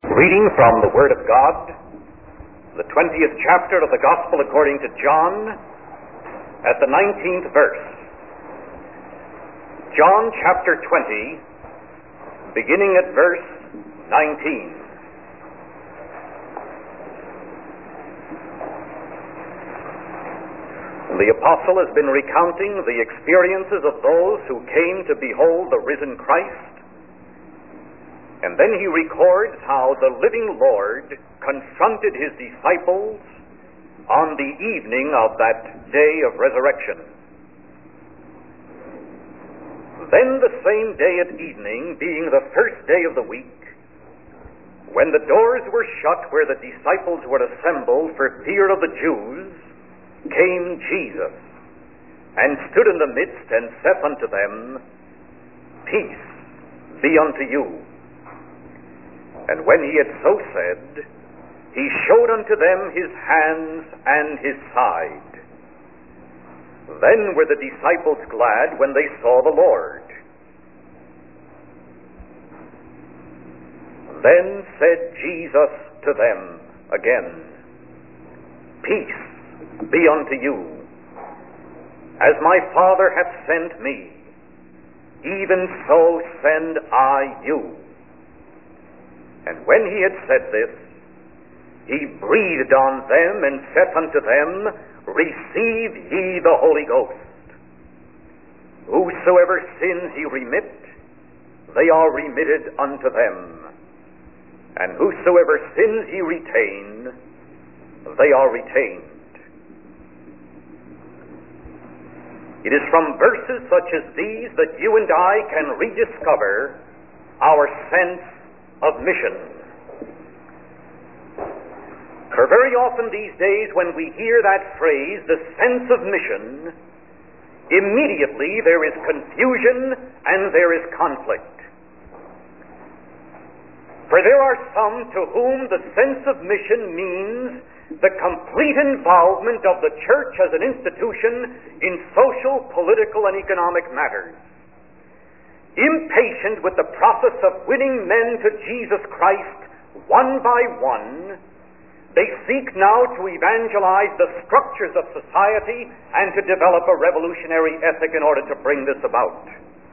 Reading from the Word of God, the 20th chapter of the Gospel according to John, at the 19th verse. John chapter 20, beginning at verse 19. The apostle has been recounting the experiences of those who came to behold the risen Christ, and then he records how the living Lord confronted his disciples on the evening of that day of resurrection. Then the same day at evening, being the first day of the week, when the doors were shut where the disciples were assembled for fear of the Jews, came Jesus, and stood in the midst, and saith unto them, Peace be unto you. And when he had so said, he showed unto them his hands and his side. Then were the disciples glad when they saw the Lord. Then said Jesus to them again, Peace be unto you. As my Father hath sent me, even so send I you. And when he had said this, he breathed on them and saith unto them, Receive ye the Holy Ghost. Whosoever sins he remit, they are remitted unto them. And whosoever sins ye retain, they are retained. It is from verses such as these that you and I can rediscover our sense of mission. For very often these days when we hear that phrase, the sense of mission, immediately there is confusion and there is conflict. For there are some to whom the sense of mission means the complete involvement of the church as an institution in social, political, and economic matters. Impatient with the process of winning men to Jesus Christ one by one, they seek now to evangelize the structures of society and to develop a revolutionary ethic in order to bring this about.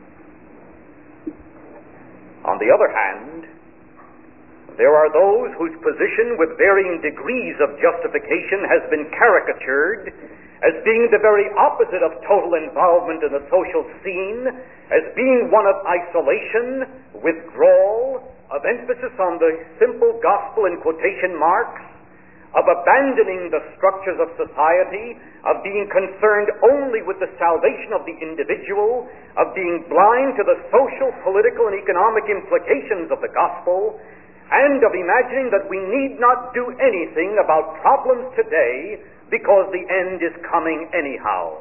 On the other hand, there are those whose position with varying degrees of justification has been caricatured as being the very opposite of total involvement in the social scene, as being one of isolation, withdrawal, of emphasis on the simple gospel in quotation marks, of abandoning the structures of society, of being concerned only with the salvation of the individual, of being blind to the social, political, and economic implications of the gospel, and of imagining that we need not do anything about problems today because the end is coming anyhow.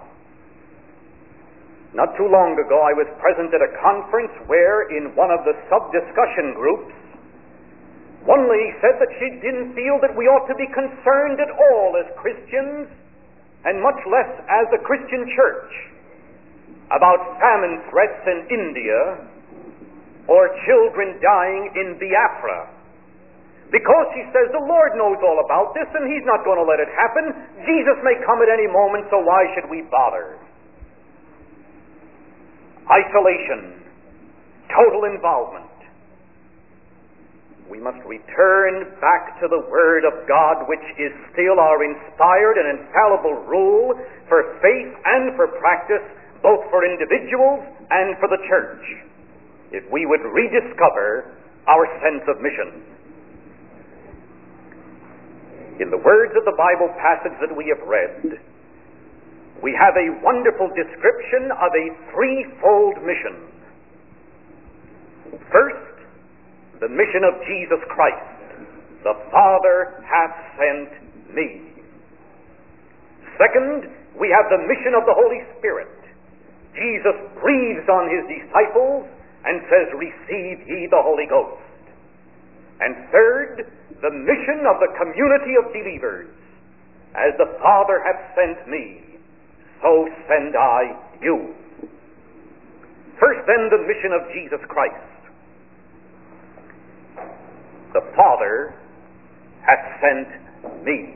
Not too long ago, I was present at a conference where, in one of the sub-discussion groups, one lady said that she didn't feel that we ought to be concerned at all as Christians, and much less as a Christian church, about famine threats in India or children dying in Biafra. Because, she says, the Lord knows all about this and He's not going to let it happen. Jesus may come at any moment, so why should we bother? Isolation, total involvement. We must return back to the Word of God, which is still our inspired and infallible rule for faith and for practice, both for individuals and for the church, if we would rediscover our sense of mission. In the words of the Bible passage that we have read, we have a wonderful description of a threefold mission. First, the mission of Jesus Christ. The Father hath sent me. Second, we have the mission of the Holy Spirit. Jesus breathes on His disciples and says, Receive ye the Holy Ghost. And third, the mission of the community of believers. As the Father hath sent me, so send I you. First then, the mission of Jesus Christ. the Father hath sent me.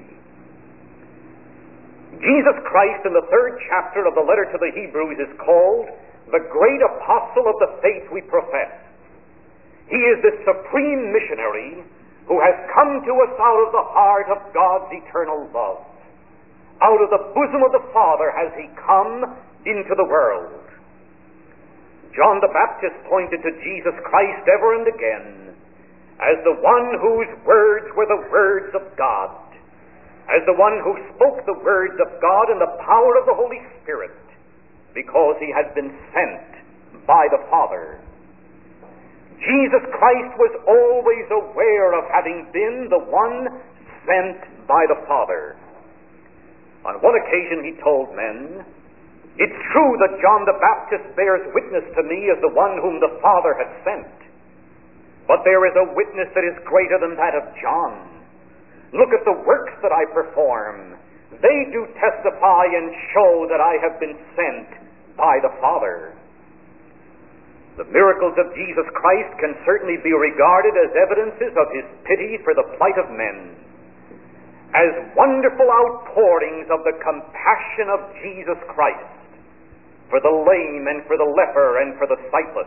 Jesus Christ, in the 3rd chapter of the letter to the Hebrews, is called the great apostle of the faith we profess. He is the supreme missionary who has come to us out of the heart of God's eternal love. Out of the bosom of the Father has he come into the world. John the Baptist pointed to Jesus Christ ever and again as the one whose words were the words of God, as the one who spoke the words of God in the power of the Holy Spirit, because he had been sent by the Father. Jesus Christ was always aware of having been the one sent by the Father. On one occasion he told men, "It's true that John the Baptist bears witness to me as the one whom the Father hath sent. But there is a witness that is greater than that of John. Look at the works that I perform. They do testify and show that I have been sent by the Father." The miracles of Jesus Christ can certainly be regarded as evidences of his pity for the plight of men, as wonderful outpourings of the compassion of Jesus Christ for the lame and for the leper and for the sightless.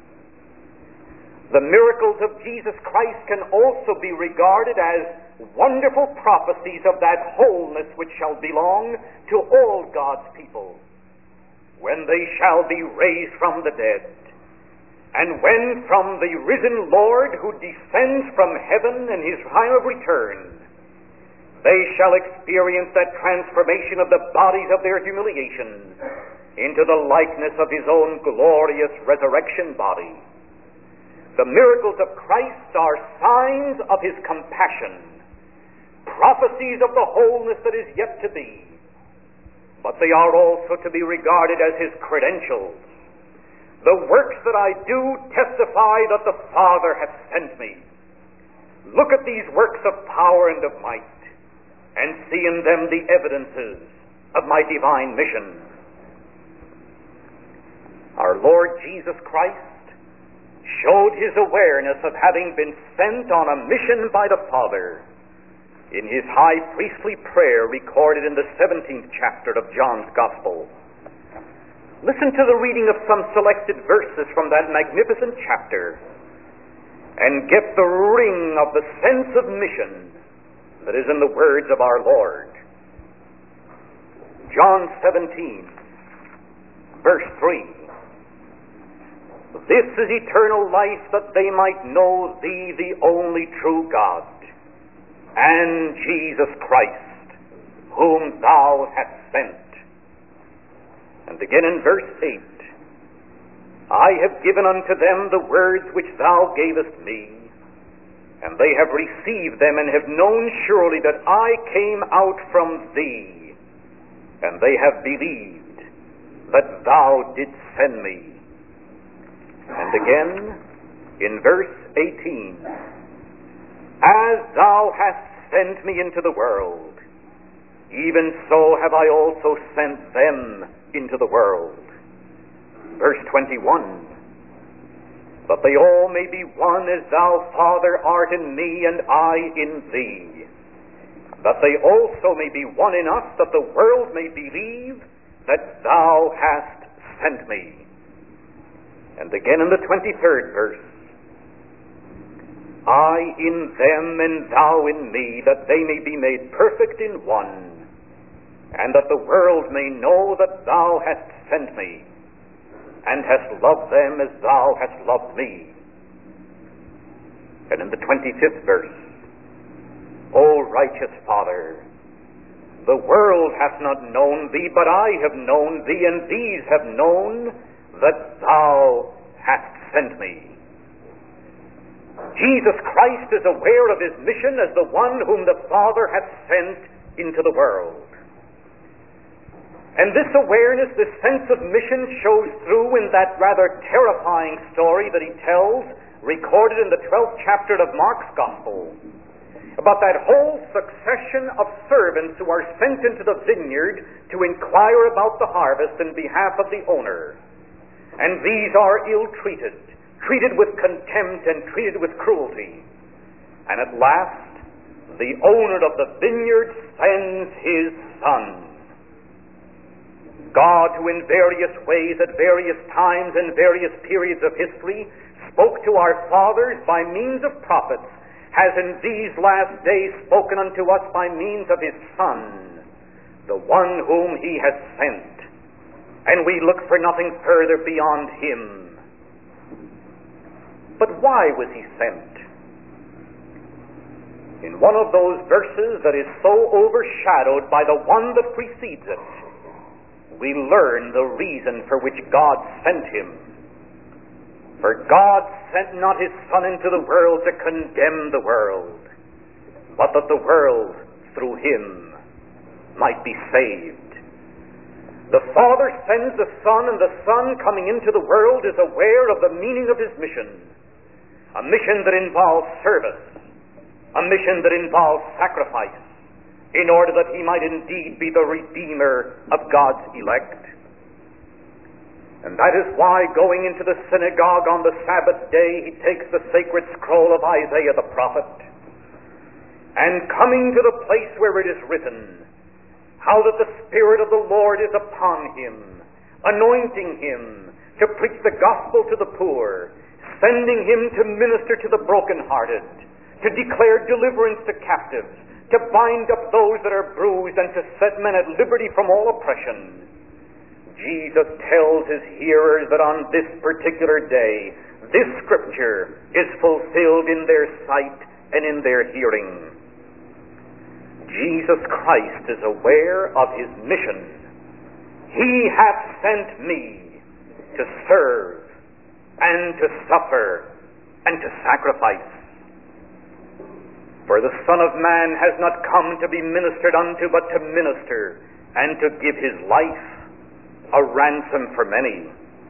The miracles of Jesus Christ can also be regarded as wonderful prophecies of that wholeness which shall belong to all God's people, when they shall be raised from the dead, and when from the risen Lord, who descends from heaven in his time of return, they shall experience that transformation of the bodies of their humiliation into the likeness of his own glorious resurrection body. The miracles of Christ are signs of his compassion, prophecies of the wholeness that is yet to be, but they are also to be regarded as his credentials. The works that I do testify that the Father hath sent me. Look at these works of power and of might, and see in them the evidences of my divine mission. Our Lord Jesus Christ showed his awareness of having been sent on a mission by the Father in his high priestly prayer recorded in the 17th chapter of John's Gospel. Listen to the reading of some selected verses from that magnificent chapter and get the ring of the sense of mission that is in the words of our Lord. John 17, verse 3. "This is eternal life, that they might know thee, the only true God, and Jesus Christ, whom thou hast sent." And again in verse 8, "I have given unto them the words which thou gavest me, and they have received them, and have known surely that I came out from thee, and they have believed that thou didst send me." And again in verse 18, "As thou hast sent me into the world, even so have I also sent them into the world." Verse 21, "That they all may be one, as thou, Father, art in me, and I in thee, that they also may be one in us, that the world may believe that thou hast sent me." And again in the 23rd verse, "I in them, and thou in me, that they may be made perfect in one, and that the world may know that thou hast sent me, and hast loved them as thou hast loved me." And in the 25th verse, "O righteous Father, the world hath not known thee, but I have known thee, and these have known that thou hast sent me." Jesus Christ is aware of his mission as the one whom the Father hath sent into the world. And this awareness, this sense of mission, shows through in that rather terrifying story that he tells, recorded in the 12th chapter of Mark's Gospel, about that whole succession of servants who are sent into the vineyard to inquire about the harvest in behalf of the owner. And these are ill-treated, treated with contempt and treated with cruelty. And at last, the owner of the vineyard sends his Son. God, who in various ways, at various times and various periods of history, spoke to our fathers by means of prophets, has in these last days spoken unto us by means of his Son, the one whom he has sent. And we look for nothing further beyond him. But why was he sent? In one of those verses that is so overshadowed by the one that precedes it, we learn the reason for which God sent him. For God sent not his Son into the world to condemn the world, but that the world through him might be saved. The Father sends the Son, and the Son coming into the world is aware of the meaning of his mission. A mission that involves service, a mission that involves sacrifice, in order that he might indeed be the Redeemer of God's elect. And that is why, going into the synagogue on the Sabbath day, he takes the sacred scroll of Isaiah the prophet, and coming to the place where it is written, how that the Spirit of the Lord is upon him, anointing him to preach the gospel to the poor, sending him to minister to the brokenhearted, to declare deliverance to captives, to bind up those that are bruised, and to set men at liberty from all oppression. Jesus tells his hearers that on this particular day, this scripture is fulfilled in their sight and in their hearing. Jesus Christ is aware of his mission. He hath sent me to serve and to suffer and to sacrifice. For the Son of Man has not come to be ministered unto, but to minister and to give his life a ransom for many.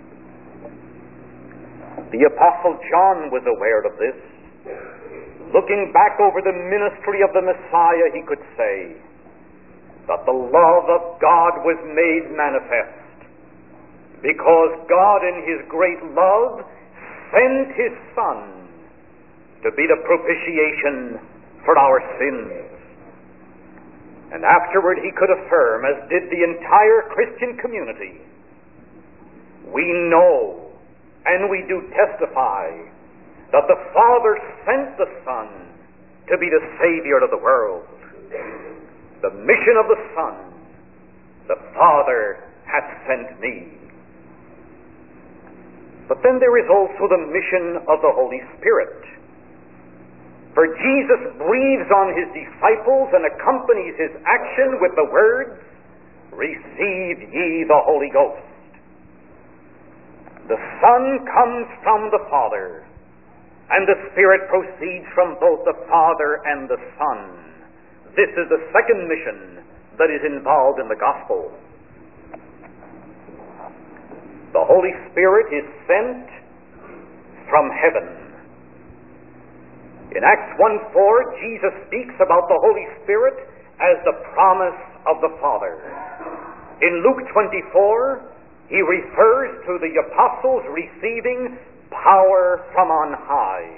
The Apostle John was aware of this. Looking back over the ministry of the Messiah, he could say that the love of God was made manifest, because God in his great love sent his Son to be the propitiation for our sins. And afterward he could affirm, as did the entire Christian community, we know and we do testify that the Father sent the Son to be the Savior of the world. The mission of the Son, the Father hath sent me. But then there is also the mission of the Holy Spirit. For Jesus breathes on his disciples and accompanies his action with the words, receive ye the Holy Ghost. The Son comes from the Father, and the Spirit proceeds from both the Father and the Son. This is the second mission that is involved in the gospel. The Holy Spirit is sent from heaven. In Acts 1:4, Jesus speaks about the Holy Spirit as the promise of the Father. In Luke 24, he refers to the apostles receiving power from on high.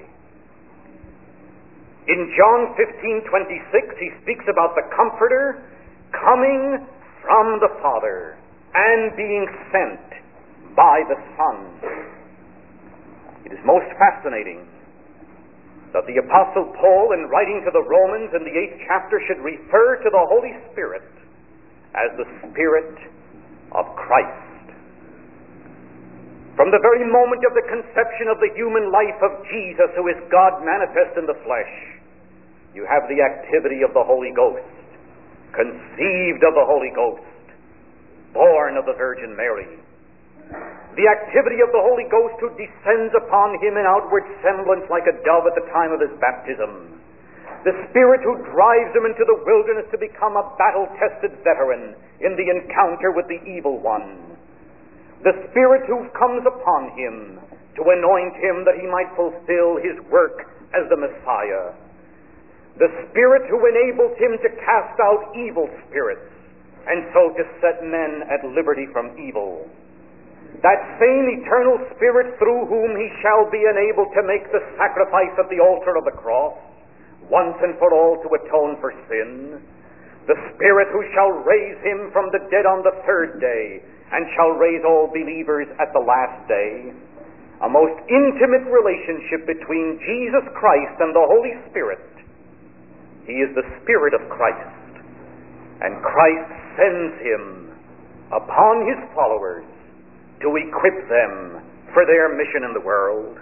In John 15:26, he speaks about the Comforter coming from the Father and being sent by the Son. It is most fascinating that the Apostle Paul, in writing to the Romans in the 8th chapter, should refer to the Holy Spirit as the Spirit of Christ. From the very moment of the conception of the human life of Jesus, who is God manifest in the flesh, you have the activity of the Holy Ghost, conceived of the Holy Ghost, born of the Virgin Mary. The activity of the Holy Ghost, who descends upon him in outward semblance like a dove at the time of his baptism. The Spirit who drives him into the wilderness to become a battle-tested veteran in the encounter with the evil one. The Spirit who comes upon him to anoint him that he might fulfill his work as the Messiah. The Spirit who enables him to cast out evil spirits and so to set men at liberty from evil. That same eternal Spirit through whom he shall be enabled to make the sacrifice at the altar of the cross, once and for all to atone for sin, the Spirit who shall raise him from the dead on the third day, and shall raise all believers at the last day, a most intimate relationship between Jesus Christ and the Holy Spirit. He is the Spirit of Christ, and Christ sends him upon his followers to equip them for their mission in the world.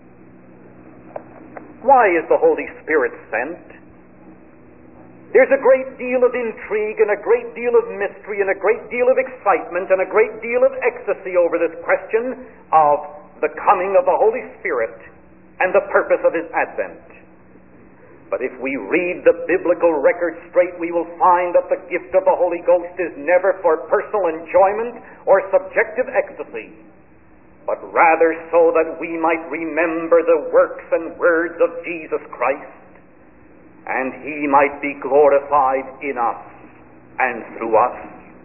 Why is the Holy Spirit sent? There's a great deal of intrigue and a great deal of mystery and a great deal of excitement and a great deal of ecstasy over this question of the coming of the Holy Spirit and the purpose of his advent. But if we read the biblical record straight, we will find that the gift of the Holy Ghost is never for personal enjoyment or subjective ecstasy, but rather so that we might remember the works and words of Jesus Christ, and he might be glorified in us and through us.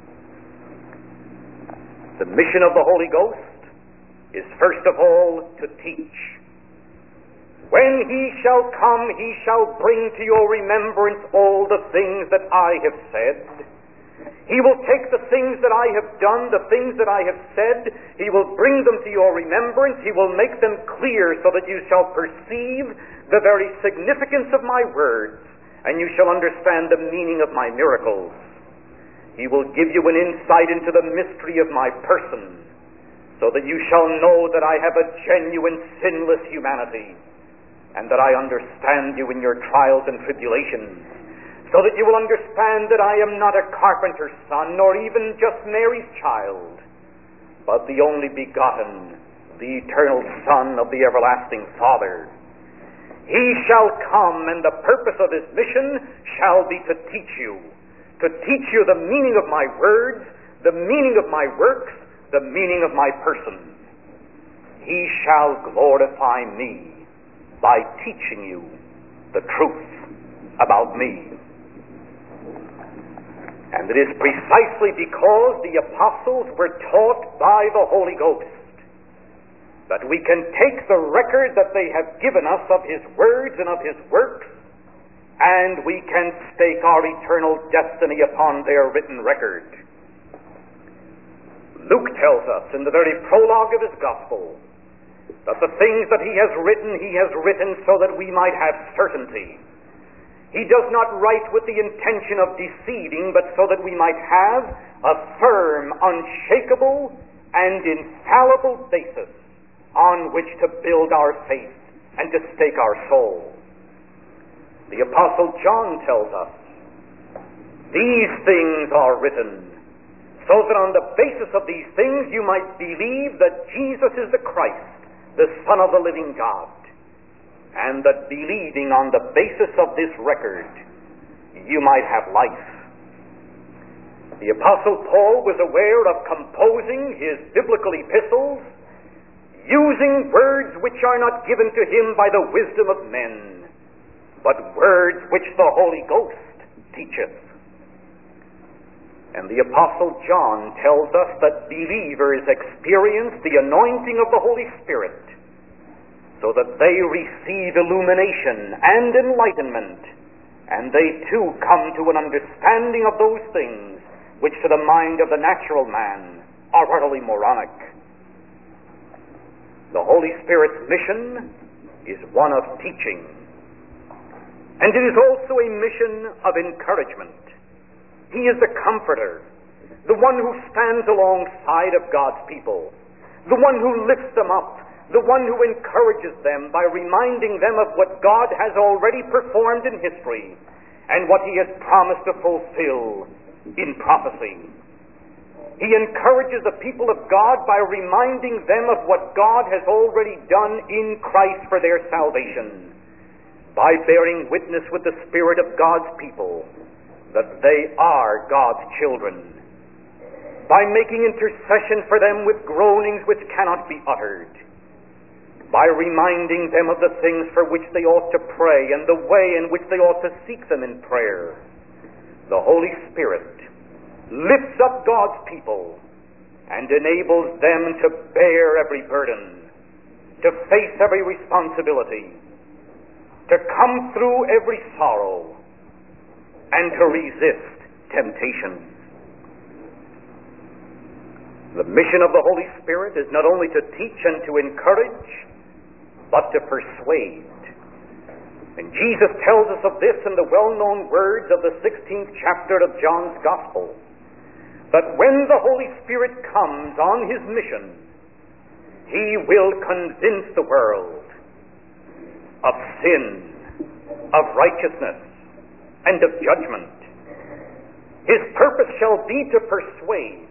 The mission of the Holy Ghost is first of all to teach. When he shall come, he shall bring to your remembrance all the things that I have said. He will take the things that I have done, the things that I have said, he will bring them to your remembrance, he will make them clear so that you shall perceive the very significance of my words, and you shall understand the meaning of my miracles. He will give you an insight into the mystery of my person, so that you shall know that I have a genuine sinless humanity, and that I understand you in your trials and tribulations, so that you will understand that I am not a carpenter's son, nor even just Mary's child, but the only begotten, the eternal Son of the everlasting Father. He shall come, and the purpose of his mission shall be to teach you the meaning of my words, the meaning of my works, the meaning of my person. He shall glorify me by teaching you the truth about me. And it is precisely because the apostles were taught by the Holy Ghost that we can take the record that they have given us of his words and of his works, and we can stake our eternal destiny upon their written record. Luke tells us in the very prologue of his gospel that the things that he has written so that we might have certainty. He does not write with the intention of deceiving, but so that we might have a firm, unshakable, and infallible basis on which to build our faith and to stake our soul. The Apostle John tells us, these things are written so that on the basis of these things you might believe that Jesus is the Christ, the Son of the living God, and that believing on the basis of this record you might have life. The Apostle Paul was aware of composing his biblical epistles using words which are not given to him by the wisdom of men, but words which the Holy Ghost teacheth. And the Apostle John tells us that believers experience the anointing of the Holy Spirit so that they receive illumination and enlightenment, and they too come to an understanding of those things which to the mind of the natural man are utterly moronic. The Holy Spirit's mission is one of teaching, and it is also a mission of encouragement. He is the comforter, the one who stands alongside of God's people, the one who lifts them up, the one who encourages them by reminding them of what God has already performed in history and what he has promised to fulfill in prophecy. He encourages the people of God by reminding them of what God has already done in Christ for their salvation, by bearing witness with the Spirit of God's people that they are God's children, by making intercession for them with groanings which cannot be uttered, by reminding them of the things for which they ought to pray and the way in which they ought to seek them in prayer. The Holy Spirit lifts up God's people and enables them to bear every burden, to face every responsibility, to come through every sorrow and to resist temptation. The mission of the Holy Spirit is not only to teach and to encourage, but to persuade. And Jesus tells us of this in the well-known words of the 16th chapter of John's Gospel, that when the Holy Spirit comes on his mission, he will convince the world of sin, of righteousness, and of judgment. His purpose shall be to persuade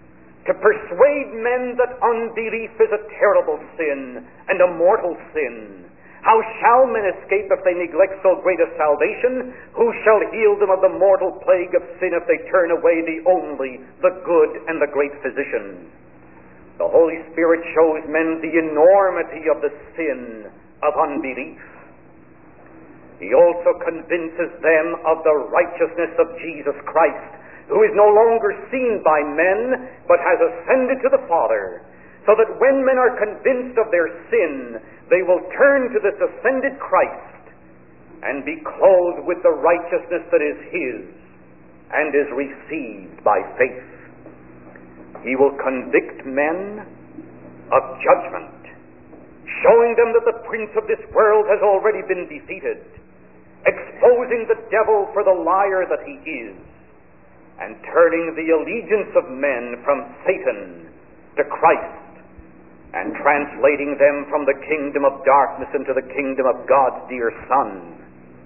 men that unbelief is a terrible sin and a mortal sin. How shall men escape if they neglect so great a salvation? Who shall heal them of the mortal plague of sin if they turn away the only, the good, and the great physician? The Holy Spirit shows men the enormity of the sin of unbelief. He also convinces them of the righteousness of Jesus Christ, who is no longer seen by men, but has ascended to the Father, so that when men are convinced of their sin, they will turn to this ascended Christ and be clothed with the righteousness that is his and is received by faith. He will convict men of judgment, showing them that the prince of this world has already been defeated, exposing the devil for the liar that he is, and turning the allegiance of men from Satan to Christ, and translating them from the kingdom of darkness into the kingdom of God's dear Son.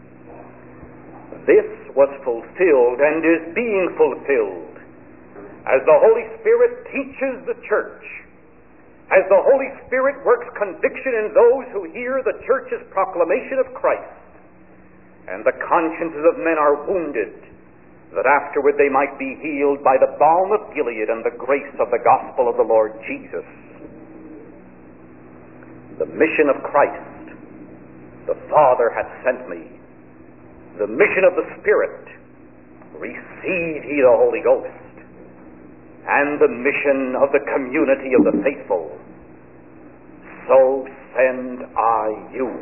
This was fulfilled and is being fulfilled as the Holy Spirit teaches the church, as the Holy Spirit works conviction in those who hear the church's proclamation of Christ, and the consciences of men are wounded, that afterward they might be healed by the balm of Gilead and the grace of the gospel of the Lord Jesus. The mission of Christ, the Father hath sent me. The mission of the Spirit, receive ye the Holy Ghost. And the mission of the community of the faithful, so send I you.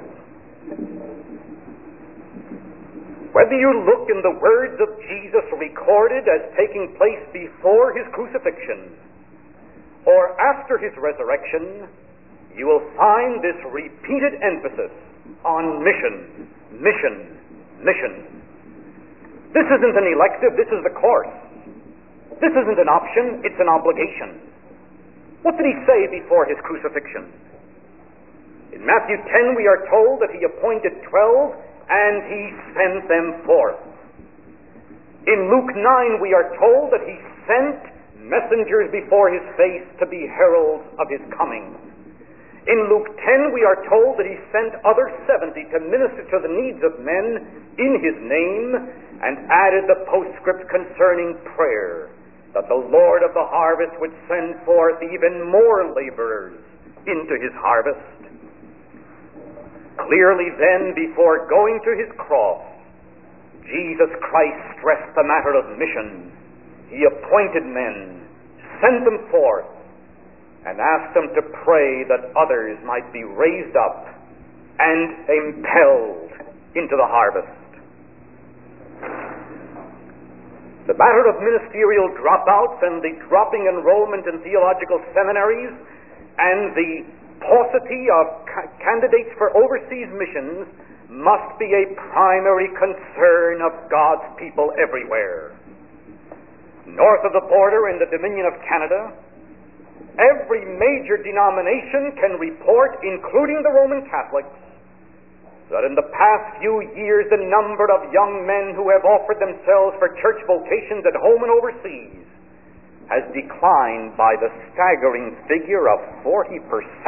Whether you look in the words of Jesus recorded as taking place before his crucifixion or after his resurrection, you will find this repeated emphasis on mission, mission, mission. This isn't an elective, this is the course. This isn't an option, it's an obligation. What did he say before his crucifixion? In Matthew 10 we are told that he appointed 12 and he sent them forth. In Luke 9 we are told that he sent messengers before his face to be heralds of his coming. In Luke 10 we are told that he sent other 70 to minister to the needs of men in his name, and added the postscript concerning prayer, that the Lord of the harvest would send forth even more laborers into his harvest. Clearly then, before going to his cross, Jesus Christ stressed the matter of mission. He appointed men, sent them forth, and asked them to pray that others might be raised up and impelled into the harvest. The matter of ministerial dropouts and the dropping enrollment in theological seminaries and the paucity of candidates for overseas missions must be a primary concern of God's people everywhere. North of the border in the Dominion of Canada, every major denomination can report, including the Roman Catholics, that in the past few years the number of young men who have offered themselves for church vocations at home and overseas has declined by the staggering figure of 40%.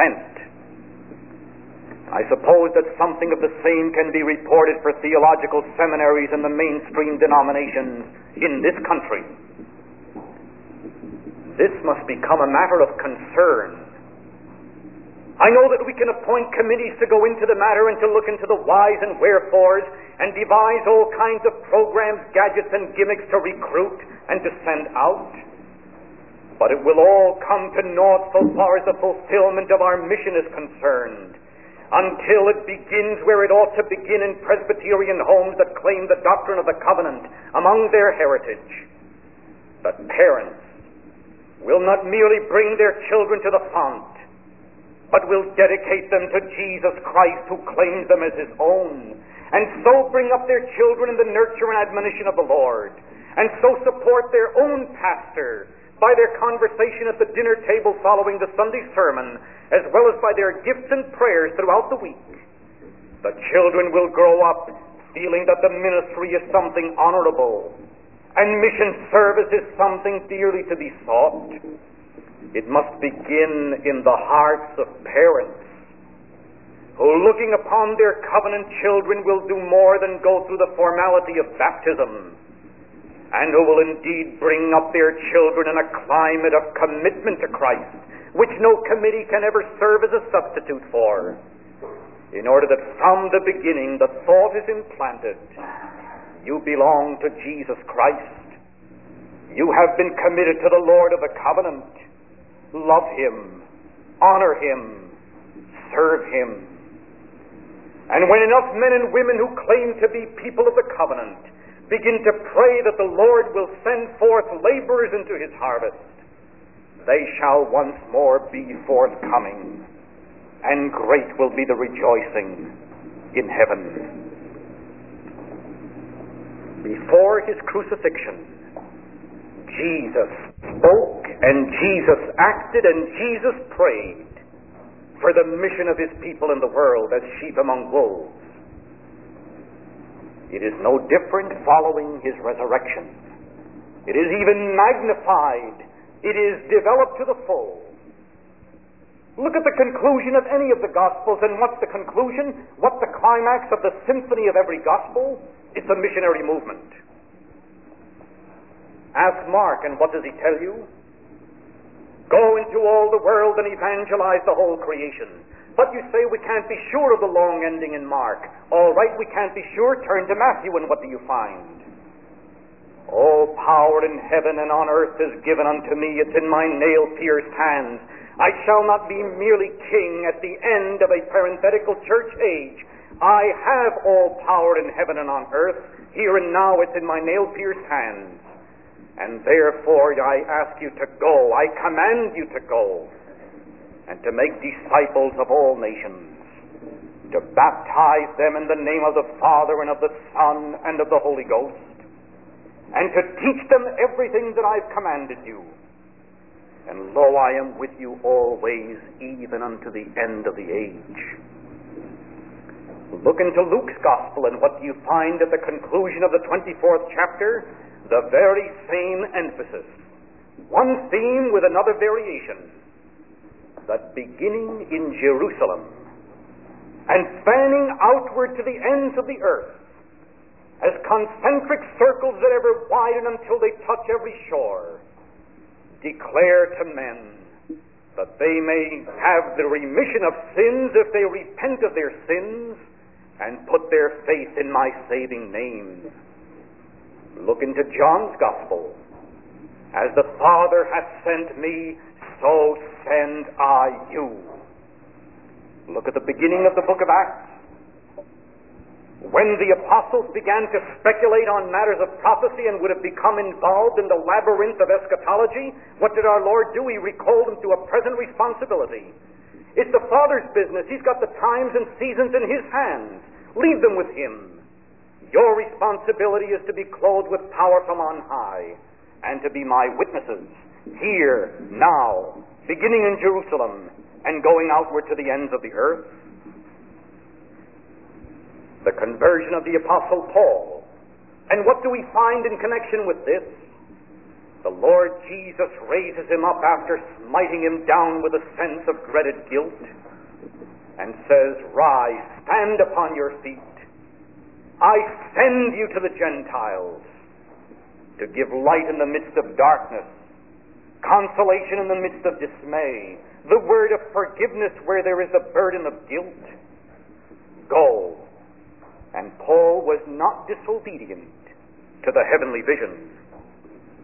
I suppose that something of the same can be reported for theological seminaries and the mainstream denominations in this country. This must become a matter of concern. I know that we can appoint committees to go into the matter and to look into the whys and wherefores and devise all kinds of programs, gadgets, and gimmicks to recruit and to send out. But it will all come to naught so far as the fulfillment of our mission is concerned. until it begins where it ought to begin, in Presbyterian homes that claim the doctrine of the covenant among their heritage. That parents will not merely bring their children to the font, but will dedicate them to Jesus Christ, who claims them as his own, and so bring up their children in the nurture and admonition of the Lord, and so support their own pastor by their conversation at the dinner table following the Sunday sermon, as well as by their gifts and prayers throughout the week. The children will grow up feeling that the ministry is something honorable, and mission service is something dearly to be sought. It must begin in the hearts of parents, who, looking upon their covenant children, will do more than go through the formality of baptism, and who will indeed bring up their children in a climate of commitment to Christ, which no committee can ever serve as a substitute for, in order that from the beginning the thought is implanted: you belong to Jesus Christ. You have been committed to the Lord of the covenant. Love him, honor him, serve him. And when enough men and women who claim to be people of the covenant begin to pray that the Lord will send forth laborers into his harvest, they shall once more be forthcoming, and great will be the rejoicing in heaven. Before his crucifixion, Jesus spoke, and Jesus acted, and Jesus prayed for the mission of his people in the world as sheep among wolves. It is no different following his resurrection. It is even magnified. It is developed to the full. Look at the conclusion of any of the Gospels, and what's the conclusion? What's the climax of the symphony of every Gospel? It's a missionary movement. Ask Mark, and what does he tell you? Go into all the world and evangelize the whole creation. But you say we can't be sure of the long ending in Mark. All right, we can't be sure. Turn to Matthew, and what do you find? All power in heaven and on earth is given unto me. It's in my nail-pierced hands. I shall not be merely king at the end of a parenthetical church age. I have all power in heaven and on earth. Here and now it's in my nail-pierced hands. And therefore I ask you to go. I command you to go, and to make disciples of all nations, to baptize them in the name of the Father and of the Son and of the Holy Ghost, and to teach them everything that I've commanded you. And lo, I am with you always, even unto the end of the age. Look into Luke's Gospel, and what do you find at the conclusion of the 24th chapter? The very same emphasis. One theme with another variation. That beginning in Jerusalem and fanning outward to the ends of the earth, as concentric circles that ever widen until they touch every shore, declare to men that they may have the remission of sins if they repent of their sins and put their faith in my saving name. Look into John's Gospel. As the Father hath sent me, so send I you. Look at the beginning of the book of Acts. When the apostles began to speculate on matters of prophecy and would have become involved in the labyrinth of eschatology, what did our Lord do? He recalled them to a present responsibility. It's the Father's business. He's got the times and seasons in his hands. Leave them with him. Your responsibility is to be clothed with power from on high, and to be my witnesses, here, now, beginning in Jerusalem, and going outward to the ends of the earth. The conversion of the Apostle Paul. And what do we find in connection with this? The Lord Jesus raises him up after smiting him down with a sense of dreaded guilt, and says, "Rise, stand upon your feet. I send you to the Gentiles to give light in the midst of darkness, consolation in the midst of dismay, the word of forgiveness where there is a burden of guilt. Go." And Paul was not disobedient to the heavenly vision.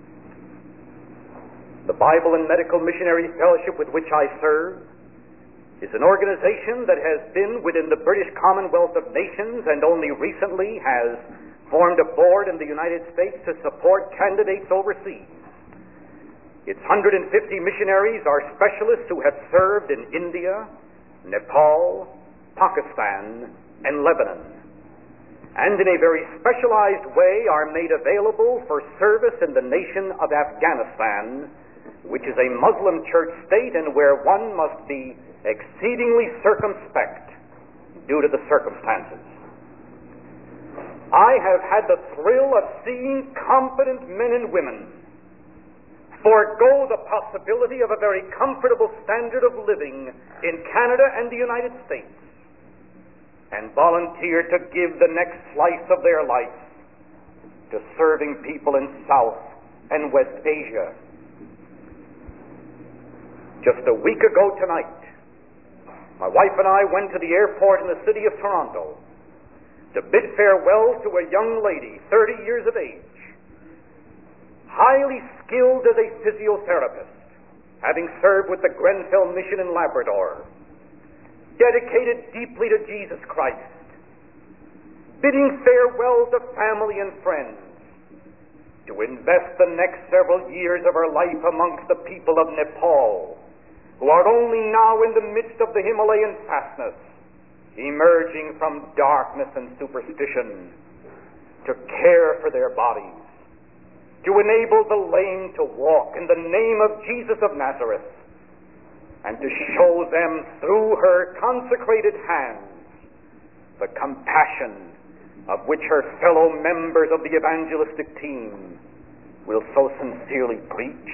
The Bible and Medical Missionary Fellowship with which I serve is an organization that has been within the British Commonwealth of Nations and only recently has formed a board in the United States to support candidates overseas. Its 150 missionaries are specialists who have served in India, Nepal, Pakistan, and Lebanon, and in a very specialized way are made available for service in the nation of Afghanistan, which is a Muslim church state and where one must be exceedingly circumspect due to the circumstances. I have had the thrill of seeing competent men and women forego the possibility of a very comfortable standard of living in Canada and the United States and volunteer to give the next slice of their life to serving people in South and West Asia. Just a week ago tonight, my wife and I went to the airport in the city of Toronto to bid farewell to a young lady, 30 years of age, highly skilled as a physiotherapist, having served with the Grenfell Mission in Labrador, dedicated deeply to Jesus Christ, bidding farewell to family and friends, to invest the next several years of her life amongst the people of Nepal, who are only now in the midst of the Himalayan fastness, emerging from darkness and superstition, to care for their bodies, to enable the lame to walk in the name of Jesus of Nazareth, and to show them through her consecrated hands the compassion of which her fellow members of the evangelistic team will so sincerely preach.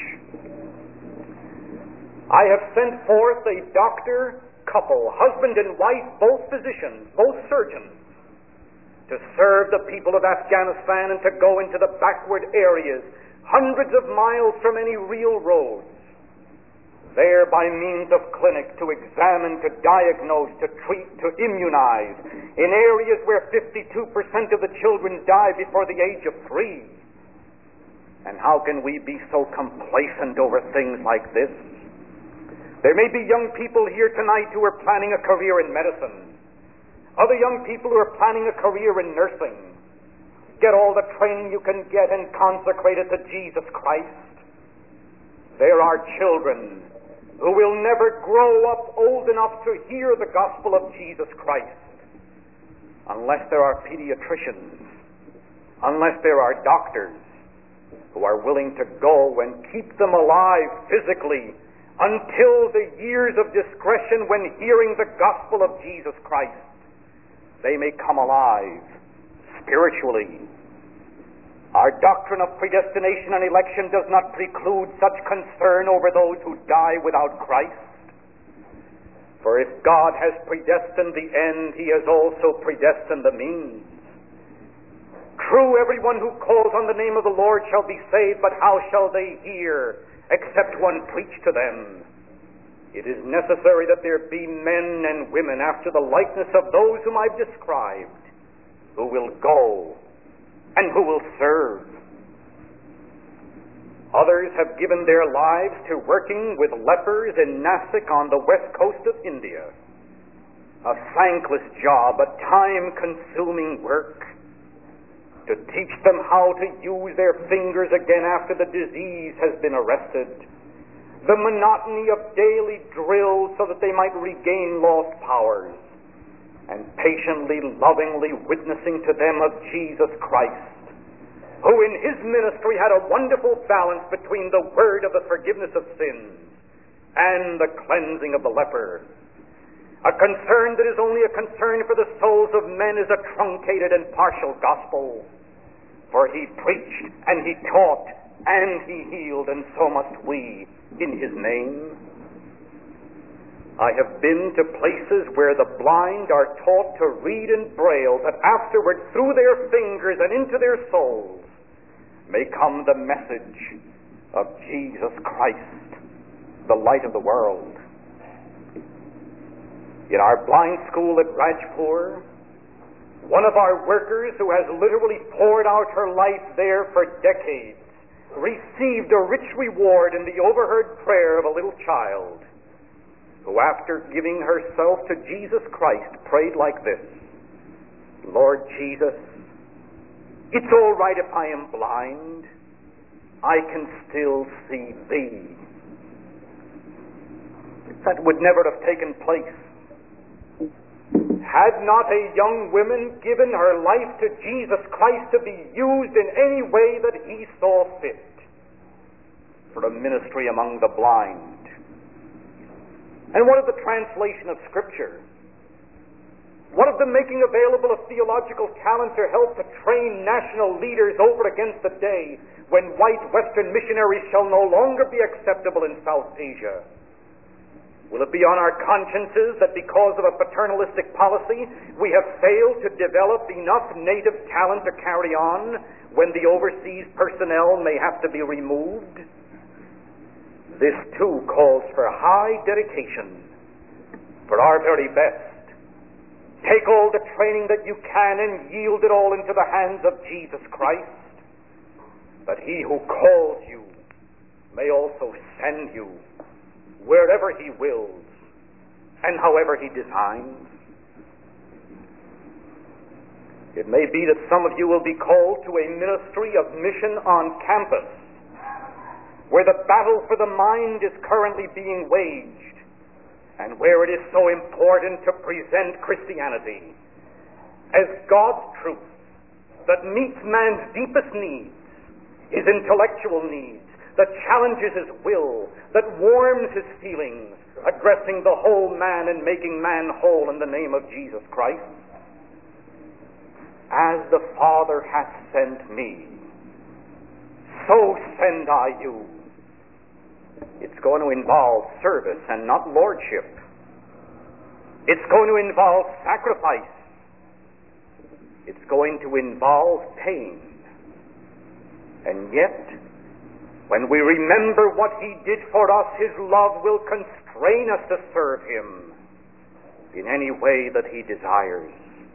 I have sent forth a doctor couple, husband and wife, both physicians, both surgeons, to serve the people of Afghanistan and to go into the backward areas, hundreds of miles from any real roads, there by means of clinic to examine, to diagnose, to treat, to immunize, in areas where 52% of the children die before the age of 3. And how can we be so complacent over things like this? There may be young people here tonight who are planning a career in medicine, other young people who are planning a career in nursing. Get all the training you can get and consecrate it to Jesus Christ. There are children who will never grow up old enough to hear the gospel of Jesus Christ unless there are pediatricians, unless there are doctors who are willing to go and keep them alive physically until the years of discretion when hearing the gospel of Jesus Christ, they may come alive spiritually. Our doctrine of predestination and election does not preclude such concern over those who die without Christ. For if God has predestined the end, He has also predestined the means. True, everyone who calls on the name of the Lord shall be saved, but how shall they hear except one preach to them? It is necessary that there be men and women after the likeness of those whom I've described, who will go and who will serve. Others have given their lives to working with lepers in Nasik on the west coast of India. A thankless job, a time-consuming work, to teach them how to use their fingers again after the disease has been arrested, the monotony of daily drills so that they might regain lost powers, and patiently, lovingly witnessing to them of Jesus Christ, who in His ministry had a wonderful balance between the word of the forgiveness of sins and the cleansing of the leper. A concern that is only a concern for the souls of men is a truncated and partial gospel. For He preached, and He taught, and He healed, and so must we in His name. I have been to places where the blind are taught to read in Braille, that afterward, through their fingers and into their souls, may come the message of Jesus Christ, the light of the world. In our blind school at Rajpur, one of our workers, who has literally poured out her life there for decades, received a rich reward in the overheard prayer of a little child. who, after giving herself to Jesus Christ, prayed like this: Lord Jesus, it's all right if I am blind. I can still see Thee. That would never have taken place had not a young woman given her life to Jesus Christ to be used in any way that He saw fit for a ministry among the blind. And what of the translation of Scripture? What of the making available of theological talent or help to train national leaders over against the day when white Western missionaries shall no longer be acceptable in South Asia? Will it be on our consciences that because of a paternalistic policy we have failed to develop enough native talent to carry on when the overseas personnel may have to be removed? This too calls for high dedication, for our very best. Take all the training that you can and yield it all into the hands of Jesus Christ, that He who calls you may also send you wherever He wills and however He designs. It may be that some of you will be called to a ministry of mission on campus, where the battle for the mind is currently being waged, and where it is so important to present Christianity as God's truth that meets man's deepest needs, his intellectual needs, that challenges his will, that warms his feelings, addressing the whole man and making man whole in the name of Jesus Christ. As the Father hath sent me, so send I you. It's going to involve service and not lordship. It's going to involve sacrifice. It's going to involve pain. And yet, when we remember what He did for us, His love will constrain us to serve Him in any way that He desires.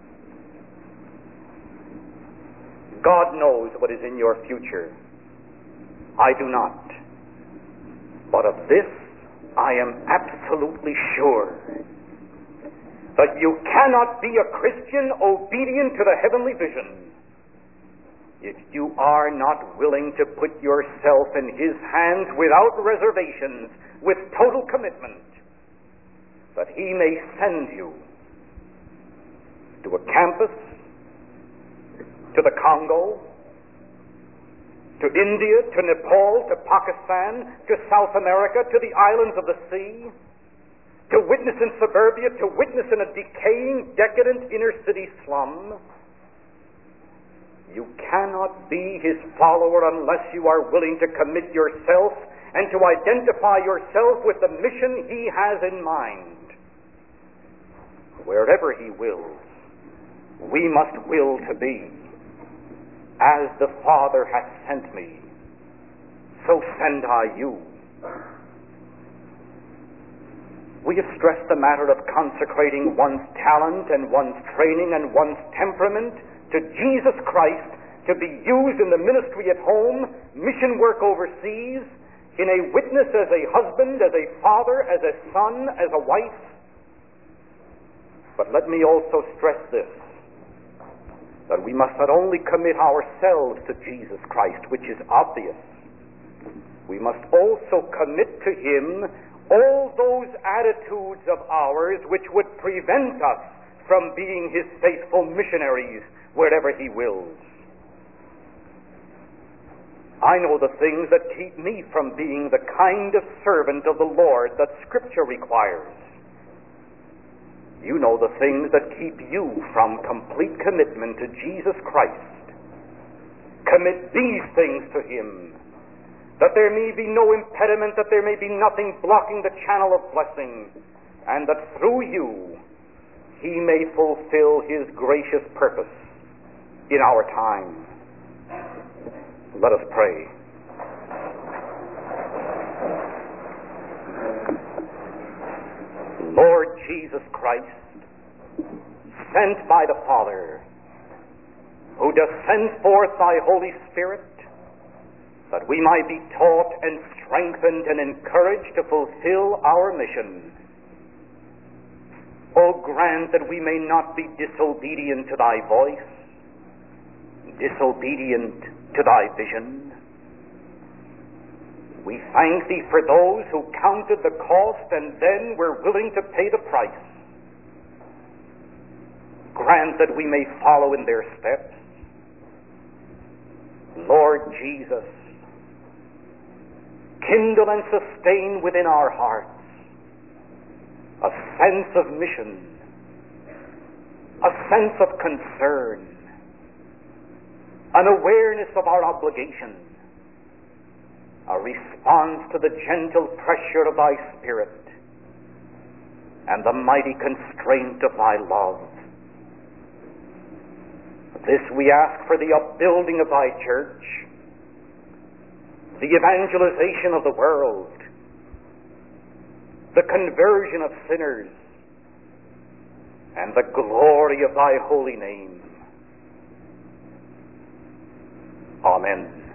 God knows what is in your future. I do not. But of this I am absolutely sure, that you cannot be a Christian obedient to the heavenly vision if you are not willing to put yourself in His hands without reservations, with total commitment, that He may send you to a campus, to the Congo, to India, to Nepal, to Pakistan, to South America, to the islands of the sea, to witness in suburbia, to witness in a decaying, decadent inner city slum. You cannot be His follower unless you are willing to commit yourself and to identify yourself with the mission He has in mind. Wherever He wills, we must will to be. As the Father hath sent me, so send I you. We have stressed the matter of consecrating one's talent and one's training and one's temperament to Jesus Christ to be used in the ministry at home, mission work overseas, in a witness as a husband, as a father, as a son, as a wife. But let me also stress this, that we must not only commit ourselves to Jesus Christ, which is obvious, we must also commit to Him all those attitudes of ours which would prevent us from being His faithful missionaries wherever He wills. I know the things that keep me from being the kind of servant of the Lord that Scripture requires. You know the things that keep you from complete commitment to Jesus Christ. Commit these things to Him, that there may be no impediment, that there may be nothing blocking the channel of blessing, and that through you He may fulfill His gracious purpose in our time. Let us pray. Lord Jesus Christ, sent by the Father, who doth send forth Thy Holy Spirit, that we might be taught and strengthened and encouraged to fulfill our mission, O grant that we may not be disobedient to thy voice, disobedient to thy vision. We thank thee for those who counted the cost and then were willing to pay the price. Grant that we may follow in their steps. Lord Jesus, kindle and sustain within our hearts a sense of mission, a sense of concern, an awareness of our obligation, a response to the gentle pressure of thy Spirit and the mighty constraint of thy love. This we ask for the upbuilding of thy church, the evangelization of the world, the conversion of sinners, and the glory of thy holy name. Amen.